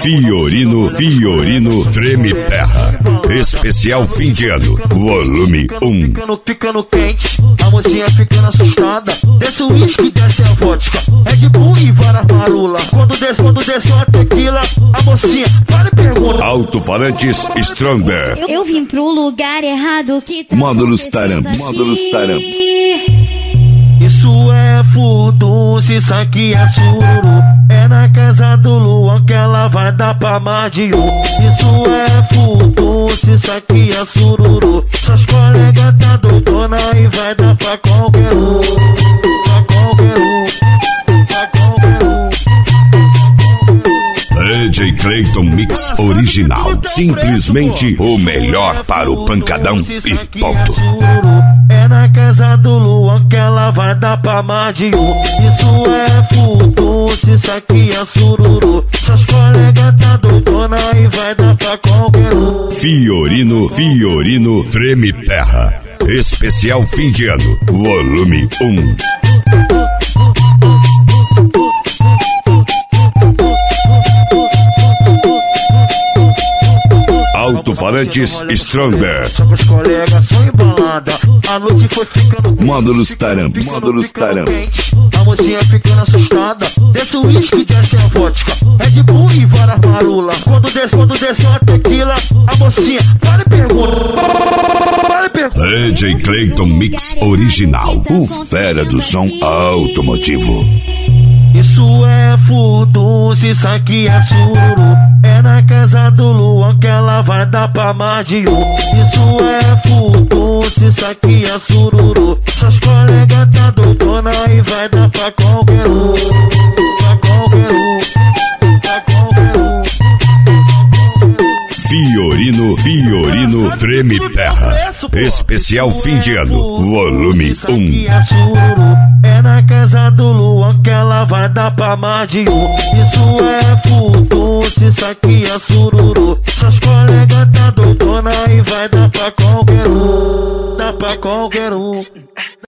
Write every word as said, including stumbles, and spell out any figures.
Fiorino, Fiorino Treme Terra. Especial fim de ano, volume um. Ficando, ficando quente, a mocinha ficando assustada. Desce o uísque, desce a vodka, Red Bull e várias marula. Quando desce, quando desce a tequila, a mocinha para e pergunta. Alto-falantes Stronger. Eu, eu vim pro lugar errado que tá Módulos Taramps. Módulos Taramps. Isso é furdunço, isso aqui é sururu. É na casa do Luan que ela vai dar pra mais de um. Isso é furdunço, isso aqui é sururu. Suas colegas tá doidona e vai dar pra qualquer um. Pra qualquer um. Pra qualquer um. D J Clayton Mix Original. Simplesmente o melhor para o pancadão e ponto. É na casa do Luan que ela vai dar pra mais de um. Isso é furdunço, isso aqui é sururu. Suas colegas tá doidona e vai dar pra qualquer um. Fiorino, Fiorino Treme Terra. Especial fim de ano, volume um. Alto-falantes Stronger. Só com os colegas só embalada. A noite foi ficando. Módulos Taramps. Módulos Taramps. A mocinha ficando assustada. Desce o uísque, desce a vodka, Red Bull e várias marula. Quando desce, quando desce a tequila, a mocinha para e pergunta. Para e pergunta. D J Clayton Mix Original. O fera do som automotivo. Isso é furdunço, isso aqui é sururu. É na casa do Luan que ela vai dar pra mais de um. Isso é furdunço, isso aqui é sururu. Suas colegas tá doidona e vai dar pra qualquer um. Pra qualquer um. Pra qualquer um. Fiorino, Fiorino Treme Terra. Especial fim de ano, volume um. É na casa do Luan que ela vai dar pra mais de um. Isso é furdunço, isso aqui é sururu. Suas colegas tá doidona e vai dar pra qualquer um. Dá pra qualquer um.